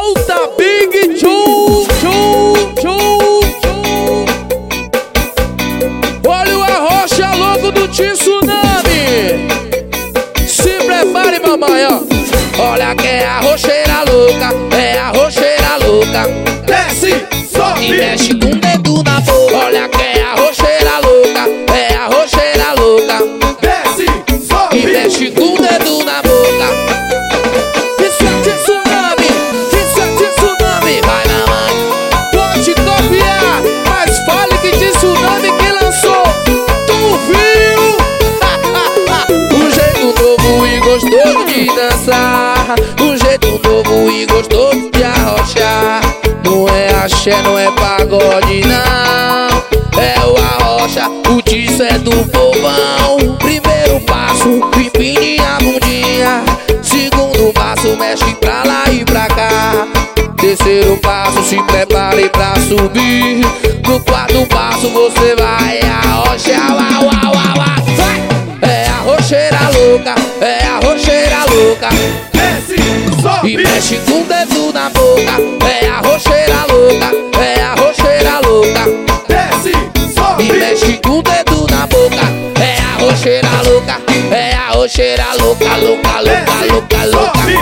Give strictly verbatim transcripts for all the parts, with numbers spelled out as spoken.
Solta Big Tchum, tchum, tchum, tchum. Olha o Arrocha louco do Tsunami. Se prepare, mamãe, ó. Olha que é a rocheira louca, é a rocheira louca. Desce, sobe E mexe com o dedo na boca. Olha que é a rocheira louca, é a rocheira louca. Desce, sobe E mexe com o dedo na boca. Isso é Tsunami, isso é Tsunami. Vai, mamãe, pode copiar, mas fale que Tsunami que lançou. Tu viu? Um jeito novo e gostoso de dançar, um jeito novo e gostoso de arrochar. Não é axé, não é pagode, não. É o Arrocha, o tiço é do povão. Primeiro passo, empine a bundinha. Segundo passo, mexe pra lá e pra cá. Terceiro passo, se prepare pra subir. No quarto passo, você vai arrochar. Uau, uau, uau, uau. Vai! É a rocheira louca, é a rocheira louca. Desce, E sobe mexe com o dedo na boca. É a rocheira louca, é a rocheira louca. Desce, E sobe mexe com o dedo na boca. É a rocheira louca, é a rocheira louca, louca, louca, Desce, louca, louca. sobe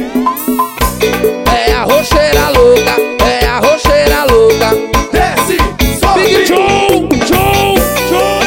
É a rocheira louca, é a rocheira louca. Desce, Big sobe Tchum, tchum, tchum.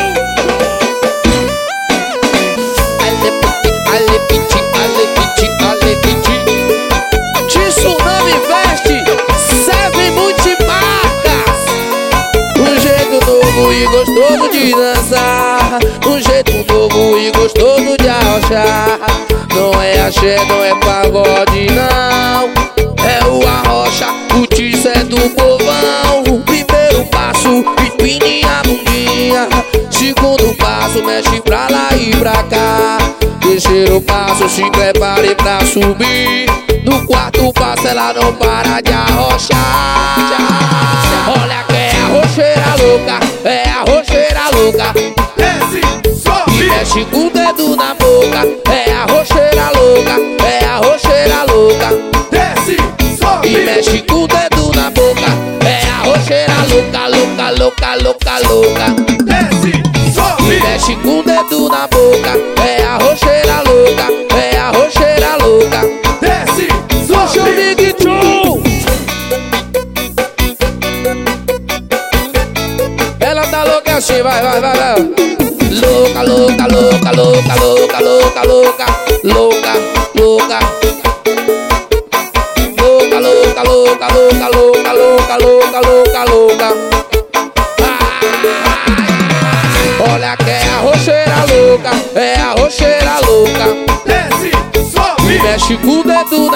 Ale piti, ale piti, ale piti. Tsunami veste, serve multimarcas. Um jeito novo e gostoso de dançar, um jeito novo e gostoso de arrochar. Não é axé, não é pagode, não. É o Arrocha, o tiço é do povão. Primeiro passo, empine a bundinha. Segundo passo, mexe pra lá e pra cá. Terceiro passo, se prepare pra subir. No quarto passo, ela não para de arrochar. Olha que é a rocheira louca, é a rocheira louca. Desce, E sobe mexe com o dedo na boca. É a rocheira louca, é a rocheira louca. Desce, E sobe mexe com o dedo na boca. É a rocheira louca, louca, louca, louca, louca. Desce, E sobe mexe com o dedo na boca. É a rocheira louca, é a rocheira louca. Desce, Puxa o sobe Big Tchum. Ela tá louca assim, vai, vai, vai, vai. Louca, louca, louca, louca, louca, louca, louca, louca, louca. Louca, louca, louca, louca, louca, louca, louca, louca, louca. Olha que é a rocheira louca, é a rocheira louca. Desce, E sobe mexe com o dedo